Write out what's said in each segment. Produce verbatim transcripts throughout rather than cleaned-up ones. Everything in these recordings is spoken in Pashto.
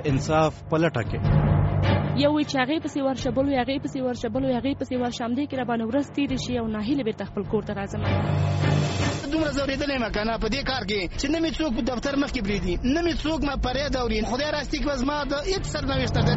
د انصاف په لټه کې. یو وی چې هغې پسې ورشه، بل وی هغې پسې ورشه، بل وی هغې پسې ورشه، همدې کې راباندې ورځ تېرې شي او ناهیلې بېرته خپل کور ته راځم. دومره ځورېدلی یم که نه په دې کار کې چې نه مې څوک په دفتر مخکې پرېږدي، نه مې څوک ما فریاد اوري. خدای راستي که زما د هېڅ سرنوشت ده.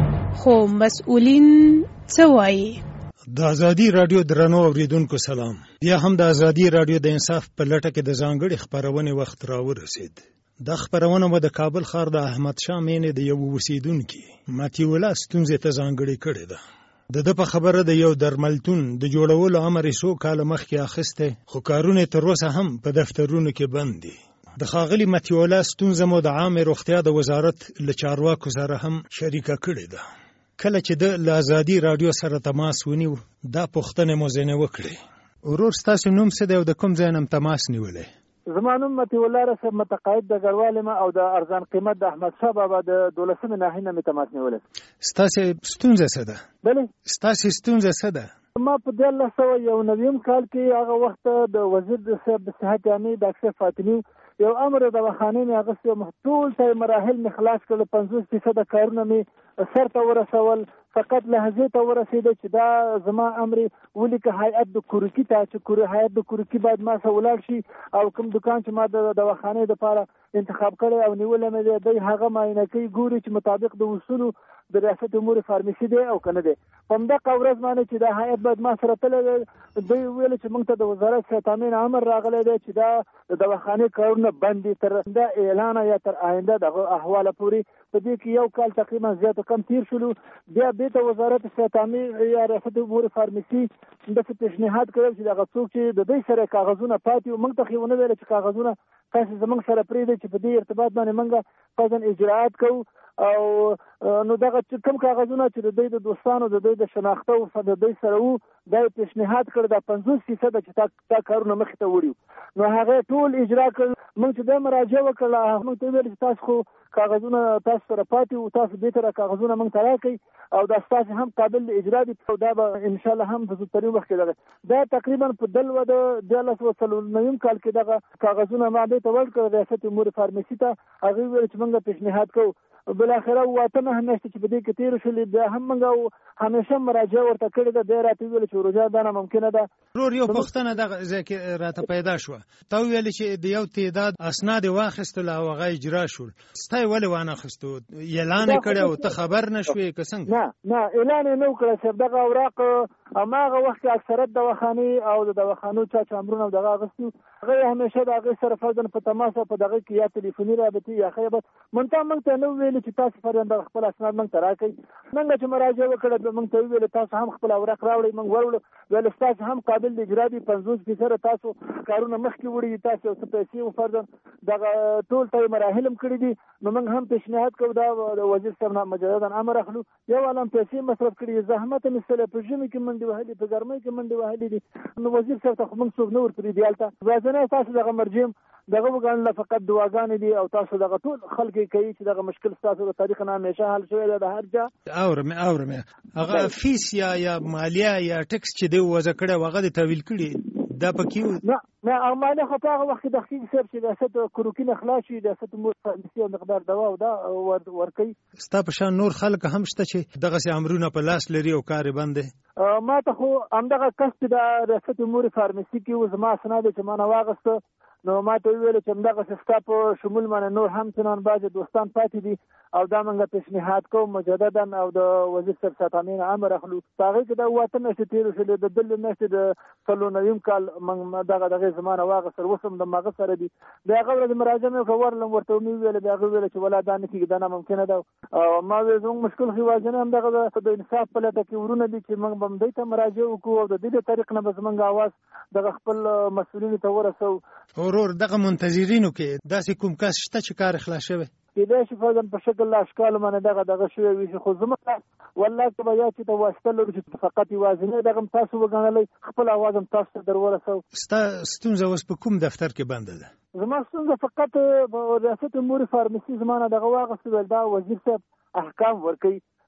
خو مسؤلین څه وایي؟ د ازادي راډیو درنو اوریدونکو سلام. بیا هم د ازادي راډیو د انصاف په لټه کې د ځانګړي خپرونې وخت راورسېد. دا خپرونه به د کابل ښار د احمد شاه مینې د یو اوسیدونکي ماتي الله ستونزې ته ځانګړې کړې ده. د ده په خبره د یو درملتون د جوړولو امر یې څو کاله مخکې اخیستی، خو کارونه تر اوسه هم په دفترونو کې بند دي. د ښاغلي ماتي الله ستونزه مو د عامې روغتیا د وزارت له چارواکو سره هم شریکه کړې ده. کله چې د له ازادي راډیو سره تماس ونیو، دا پوښتنې مو ځینې وکړې. ورور ستاسو نوم څه دی او د کوم ځای نه تماس نیولی؟ زما نوم مطیع الله رسب متقاعد د ګډوال یم او د ارزان قیمت د احمد شاه بابا د دولسمې ناحیې نه مې تماس نیولی. ستاسې ستونزه څه ده؟ بلې ستاسې ستونزه څه ده؟ ما په دیارلس سوه یو نویم کال کې هغه وخت د وزیر د صاحب د صحت عامې ډاکټر فاطمي یو امر د دواخانې مې اخیستی، ټول ته مراحل مې خلاص کړل، پنځوس فیصده کارونه مې سر ته ورسول. فقط لحظې ته ورسېده چې دا زما امر ولیکه هیئت د کوریکي ته چې هیئت د کوریکي باید ما سره ولاړ شي او کوم دکان چې ما د دواخانې دپاره انتخاب کړی او نیولی مې دی، دی هغه معاینه کوي، ګوري چې مطابق د اصولو د ریاست امور فارمیسي دی او که نه دی. په همدغه ورځ باندې چې دا هیئت باید ما سره تللی دی، دوی ویل چې موږ ته د وزارت صحت عامې امر راغلی دی چې دا د دواخانې کارونه بند دي تر دا اعلانه یا تر آینده دغه احواله پورې. په دې کې یو کال تقریبا زیات و کم تیر شولو. بیا بیرته وزارت صحت عامې یا ریاست امور فارمیسي داسې پیشنهاد کړی چې دغه څوک چې د دوی سره کاغذونه پاتې وو، موږ ته خو یې ونه ویله چې کاغذونه تاسې زموږ سره پرېږدئ چې په دې ارتباط باندې موږ فوراً اجراعات کوو. او نو دغه کوم کاغذونه چې د دوی د دوستانو د دوی د شناخته او د دوی سره وو، دا یې پیشنهاد کړ دا پنځوس فیصده چې تا کارونه مخې ته وړي، نو هغه ټول اجرا کړل. موږ چې دا مراجعه وکړله، موږ ته ویل چې تاسو خو کاغذونه تاسو سره پاتې وو، تاسو دې ته کاغذونه موږ ته راکړئ او دا ستاسو هم قابل د اجرا دي او دا به انشاءالله هم په زودترین وخت کې دغه دا تقریبا په دلوه د دیارلس سوه څلور نویم کال کې دغه کاغذونه ما دې ته ورکړل ریاست امور فارمیسي ته. هغوی ویل چې موږ پیشنهاد کوو. بالاخره واته نه میاشتې چې په دې کې تېرې شولې، بیا هم موږ همیشه مراجعه ورته کړې ده. دی راته ویل چې روژه دا ناممکنه ده. ورور یو پوښتنه دغه ځای کې راته پیدا شوه. تا وویلې چې د یو تعداد اسناد یې واخیستل او هغه اجرا شول، ستا یې ولې وانخیستو؟ اعلان یې کړی او ته خبر نه شوې که څنګه؟ نه نه اعلان یې نه و کړی صاحب. دغه اوراق هماغه وخت کې اکثرت دواخانې او د دواخانو چا چې امرونه او دغه اخیستي، هغه یې همیشه د هغې سره فرضاً په تماس او په دغه کې یا تلیفوني رابطې یا خیبت منتها موږ ته نه ویلي چې تاسو فرضاً دغه خپل اسناد موږ ته راکړئ. موږ چې مراجعه وکړه موږ ته وویل تاسو هم خپل اوراق راوړئ. موږ وروړو، ویل ستاسو هم قابل د اجرا دي، پنځوس فیصده تاسو کارونه مخکې وړي دي، تاسو یو څه پیسې و فرضاً دغه ټول ته یې مراحل هم کړي دي. نو موږ هم پیشنهاد کوو دا د وزیر صاحب نه مجددا امر اخلو، یو عالم پیسې مصرف کړي دي، زحمت یې ایستلی، په ژمي کې منډې وهلي، په ګرمۍ کې منډې وهلي دي. نو وزیر صاحب ته خو موږ څوک نه ورپرېږدي هلته. ورځنی تاسو دغه مرجم دغه وګڼله فقط دعاګانې دي او تاسو دغه ټول خلک یې کوي چې دغه مشکل ستاسو د تاریخ نه همیشه حل شوی دی د هر جا. اورم اورم هغه فیس یا یا مالیه یا ټکس چې دی وضع کړی هغه دې تحویل کړي دا پکې نه نه او مالیه خو په هغه وخت کې د خیګ صاحب چې ریاست کوروکي نه خلاص شي، ریاست امور فارمیسي او مقدار دوا او دا ورکوي. ستا په شان نور خلک هم شته چې دغسې امرونه په لاس لري او کار یې بند دی؟ ما ته خو همدغه کس چې د ریاست امور فارمیسي کې و زما اسناد چې ما نه واخیسته، نو ما ته ویل چې همدغسې ستا په شمول باندې نور هم څنان بعضې دوستان پاتې دي او دا موږ پیشنهاد کوو مجددا او د وزیر صاحب صحت عامې نه امر اخلو. په هغې کې دا اووه اته میاشتې تېرې شولې، د بلې میاشتې د څلور نویم کال موږ دغه دغې زما نه واخیستل، اوس هم د هغه سره دي. د هغه ورځې مراجعه مې وکړه، ورلم ورته مې وویل، بیا هغې وویل چې ولا دا نه کېږي، دا ناممکنه ده. او ما ویل زموږ مشکل خو یوازینی همدغه د انصاف په لټه کې ورونه دي چې موږ به همدې ته مراجعه وکړو او د دې د طریق نه به زموږ اواز دغه خپل مسؤلینو ته ورسوو. ورور دغه منتظرینو کې داسې کوم کس شته چې کار خلاص شوی؟ کېدای شي فرضاً په شکل له اشکالو باندې دغه دغه شوی وي، خو زموږ والله که به یا چې ته واسطه لرو چې فقط یوازینی دغه هم تاسو وګڼلی، خپل اواز هم تاسو ته در ورسوو. ستا ستونزه اوس په کوم دفتر کې بنده ده؟ زما ستونزه فقط په ریاست امور فارمیسي زما نه دغه واخیستې، ویل دا وزیر صاحب احکام ورکوي،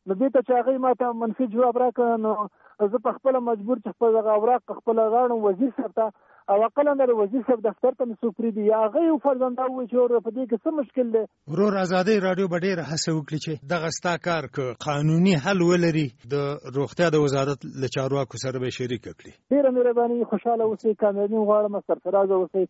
نو دې ته چې هغوی ما ته منفي جواب راکړه نو زه په خپله مجبور چې خپل دغه اوراق خپله غاړم وزیر صاحب ته او عقلا د وزیر صاحب دفتر ته مې څوک پرېږدي یا هغه یو فرزنده ووایي چې ورور په دې کې څه مشکل دی. ورور ازادۍ راډیو به ډېره هڅه وکړي چې دغه ستا کار که قانوني حل ولري د روغتیا د وزارت له چارواکو سره به یې شریکه کړي. ډېره مهرباني، خوشحاله اوسئ، کامیابي غواړم، سرفراز اوسئ.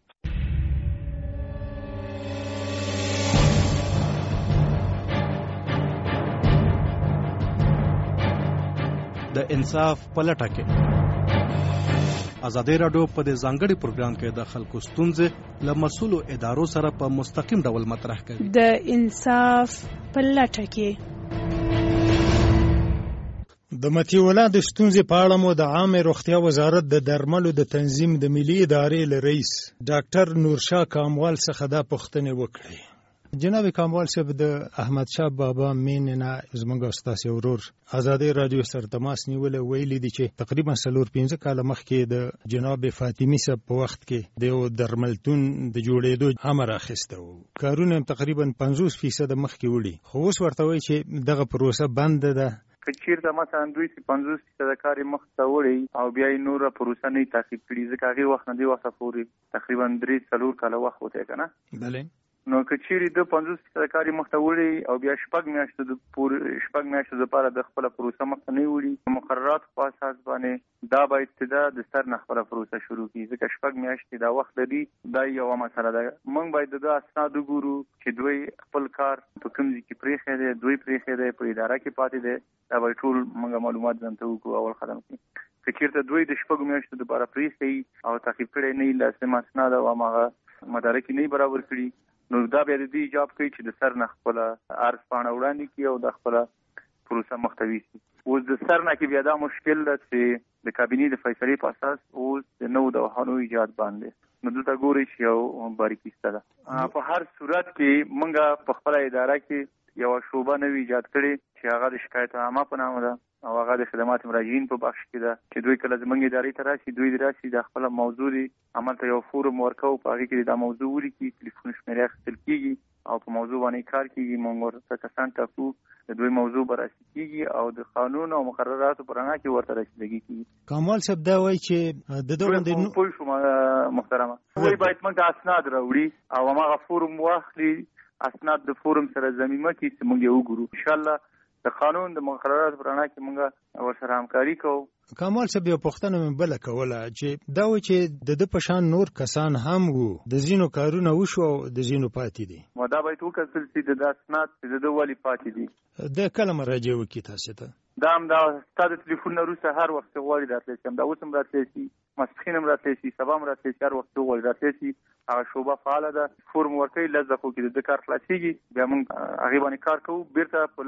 د انصاف په لټه کې ازادي راډیو په دې ځانګړي پروګرام کې د خلکو ستونزې له مسؤلو ادارو سره په مستقیم ډول مطرح کوي. د انصاف په لټه کې د مطیع الله د ستونزې په اړه مو د عامه روغتیا وزارت د درملو د تنظیم د ملي ادارې له رئیس ډاکټر نورشاه کاموال څخه دا پوښتنې وکړې. جناب کاموال صاحب، د احمد شاه بابا مین نه زموږ استاد ورور ازادي راډیو سره تماس نیولې، ویلي دي چې تقریبا څلور پنځه کاله مخکې د جناب فاطمی صاحب په وخت کې د یو درملتون د جوړېدو امر اخیسته و. کارونه تقریبا پنځوس فیصد مخکې وړي، خو اوس ورته وایي چې دغه پروسه بند ده. که چیرته مثلا دوی پنځوس فیصد کار مخ ته وړي او بیا یې نوره پروسه نه تعقیب کړي، ځکه هغې وخت نه دې وخته پورې تقریبا درې څلور کاله وخت وتی که نه. بله نو که چیرې د پنځوس فیصد کار مخ ته وړي او بیا شپږ میاشتو د پورې شپږ میاشتو دپاره د خپله پروسه مخ ته نه وړي، مقرراتو په اساس باندې دا باید ابتدا د سر نه خپله پروسه شروع کړي، ځکه شپږ میاشتې دا وخت لري. دا یوه مسله ده. موږ باید د ده اسناد وګورو چې دوی خپل کار په کوم ځای کې پرېښی دی، دوی پرېښی دی، په اداره کې پاتې دی. دا باید ټول موږ معلومات ځان ته وکړو اول قدم کې. که چیرته دوی د شپږو میاشتو دپاره پرېښی او تعقیب کړی نه وي، لازم اسناد او هماغه مدارک نه برابر کړي، نو دا بیا د دې ایجاب کوي چې د سر نه خپله عرض پاڼه وړاندې کړي او د خپله پروسه مختوي شي. اوس د سر نه کې بیا دا مشکل ده چې د کابینې د فیصلې په اساس اوس د نوو دواخانو ایجاد باندې، نو دلته ګورئ چې یو باریکي شته ده. په هر صورت کې موږ په خپله اداره کې یوه شعبه نوې ایجاد کړې چې هغه د شکایت عامه په نامه ده او هغه د خدمات مراجعین په بخش کې ده، چې دوی کله زموږ ادارې ته راشي، دوی د راشي د خپله موضوع دی هملته یو فورم ورکوو، په هغې کې دا موضوع ولیکي، تلیفون شمېرې اخیستل کېږي او په موضوع باندې کار کېږي. موږ ورته کسان ټاکو، د دوی موضوع به راسي کېږي او د قانون او مقرراتو په رڼا کې ورته رسیدګي کېږي. کاموال صاحب دا وایي چې د ده باندې پوه شوم محترمه، دوی باید موږ ته اسناد راوړي او هماغه فورم واخلي، اسناد د فورم سره ضمیمه کړي چې موږ یې وګورو. انشاءالله د قانون د مقرراتو په رڼا کې موږ ورسره همکاري کوو. کامال صاحب، یو پوښتنه مې بله کوله چې دا و چې د ده په شان نور کسان هم وو، د ځینو کارونه وشو او د ځینو پاتې دي. نو دا باید وکتل شي د دا اسناد چې د ده ولې پاتې دي. د کله مراجعه وکړي تاسې ته؟ دا هم دا ستا د تلیفون نه وروسته هر وخت غواړي راتلی شي، همدا اوس هم راتلی شي، ماسپښین هم راتلی شي، سبا هم راتلی شي، هر وخت غواړي راتلی شي. هغه شعبه فعاله ده، فورم ورکوي، لس دقیقو کې د ده کار خلاصېږي، بیا موږ هغې باندې کار کوو. بېرته